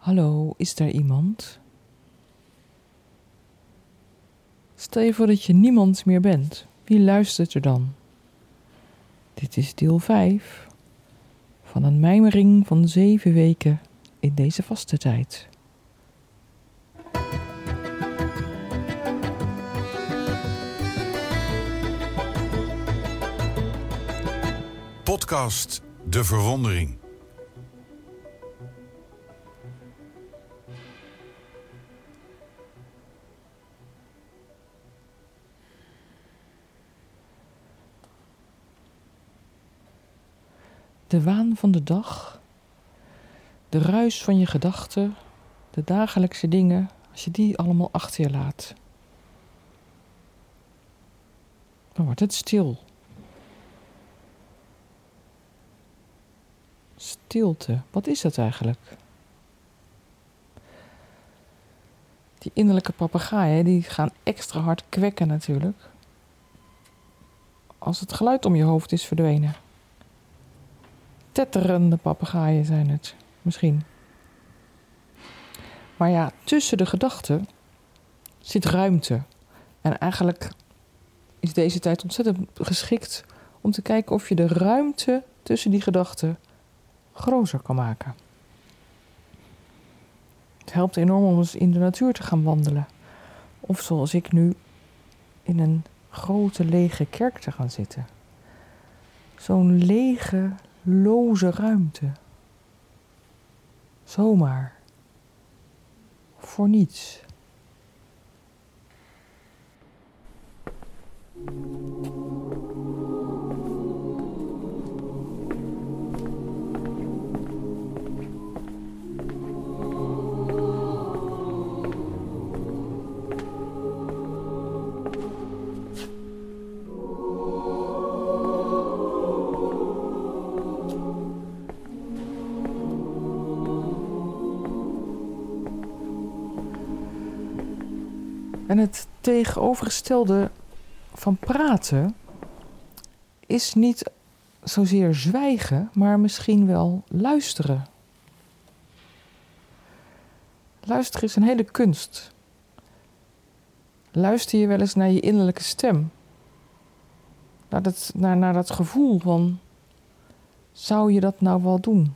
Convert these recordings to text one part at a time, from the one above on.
Hallo, is er iemand? Stel je voor dat je niemand meer bent. Wie luistert er dan? Dit is deel 5 van een mijmering van 7 weken in deze vastentijd. Podcast De Verwondering. De waan van de dag, de ruis van je gedachten, de dagelijkse dingen, als je die allemaal achter je laat, dan wordt het stil. Stilte, wat is dat eigenlijk? Die innerlijke papegaaien, die gaan extra hard kwekken natuurlijk, als het geluid om je hoofd is verdwenen. Tetterende papegaaien zijn het, misschien. Maar ja, tussen de gedachten zit ruimte. En eigenlijk is deze tijd ontzettend geschikt om te kijken of je de ruimte tussen die gedachten groter kan maken. Het helpt enorm om eens in de natuur te gaan wandelen. Of zoals ik nu in een grote lege kerk te gaan zitten. Zo'n lege, loze ruimte. Zomaar. Voor niets. En het tegenovergestelde van praten is niet zozeer zwijgen, maar misschien wel luisteren. Luisteren is een hele kunst. Luister je wel eens naar je innerlijke stem? Naar dat gevoel van, zou je dat nou wel doen?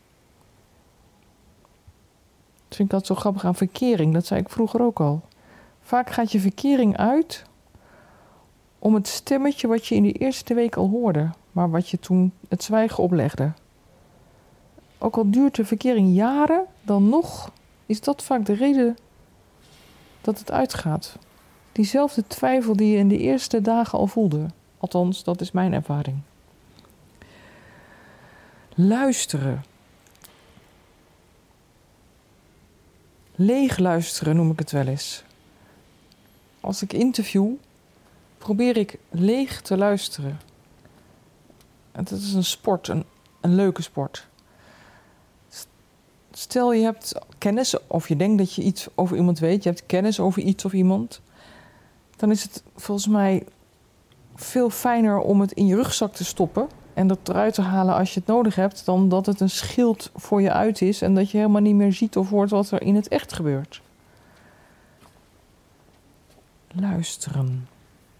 Dat vind ik altijd zo grappig aan verkering, dat zei ik vroeger ook al. Vaak gaat je verkering uit om het stemmetje wat je in de eerste week al hoorde, maar wat je toen het zwijgen oplegde. Ook al duurt de verkering jaren, dan nog is dat vaak de reden dat het uitgaat. Diezelfde twijfel die je in de eerste dagen al voelde. Althans, dat is mijn ervaring. Luisteren. Leeg luisteren noem ik het wel eens. Als ik interview, probeer ik leeg te luisteren. En dat is een sport, een leuke sport. Stel je hebt kennis, of je denkt dat je iets over iemand weet, je hebt kennis over iets of iemand, dan is het volgens mij veel fijner om het in je rugzak te stoppen en dat eruit te halen als je het nodig hebt, dan dat het een schild voor je uit is en dat je helemaal niet meer ziet of hoort wat er in het echt gebeurt. Luisteren.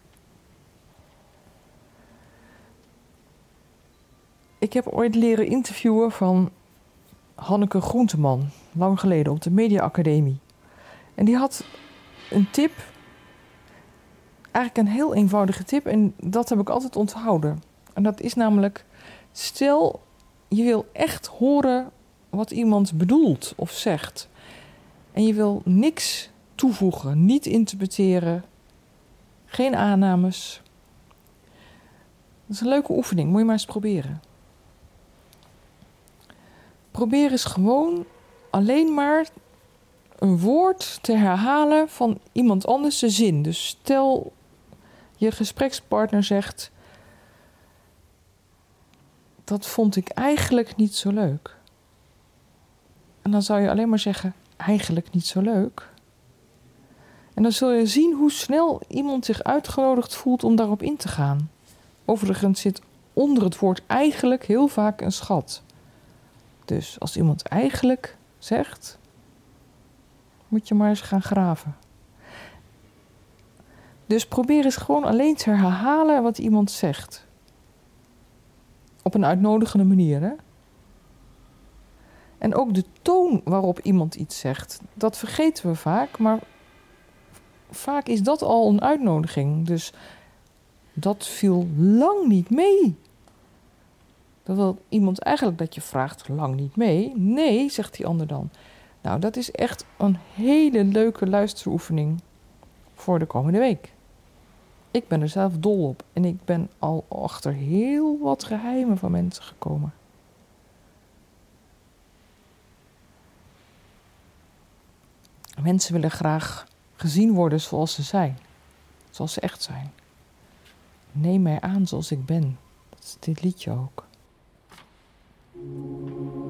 Ik heb ooit leren interviewen van Hanneke Groenteman, lang geleden op de Media Academie. En die had een tip, eigenlijk een heel eenvoudige tip, en dat heb ik altijd onthouden. En dat is namelijk, stel je wil echt horen wat iemand bedoelt of zegt. En je wil niks toevoegen, niet interpreteren, geen aannames. Dat is een leuke oefening, moet je maar eens proberen. Probeer eens gewoon alleen maar een woord te herhalen van iemand anders de zin. Dus stel je gesprekspartner zegt, dat vond ik eigenlijk niet zo leuk. En dan zou je alleen maar zeggen, eigenlijk niet zo leuk. En dan zul je zien hoe snel iemand zich uitgenodigd voelt om daarop in te gaan. Overigens zit onder het woord eigenlijk heel vaak een schat. Dus als iemand eigenlijk zegt, Moet je maar eens gaan graven. Dus probeer eens gewoon alleen te herhalen wat iemand zegt. Op een uitnodigende manier, hè? En ook de toon waarop iemand iets zegt, dat vergeten we vaak, maar vaak is dat al een uitnodiging. Dus dat viel lang niet mee. Dat wil iemand eigenlijk dat je vraagt, lang niet mee? Nee, zegt die ander dan. Nou, dat is echt een hele leuke luisteroefening voor de komende week. Ik ben er zelf dol op en ik ben al achter heel wat geheimen van mensen gekomen. Mensen willen graag gezien worden zoals ze zijn. Zoals ze echt zijn. Neem mij aan zoals ik ben. Dat is dit liedje ook.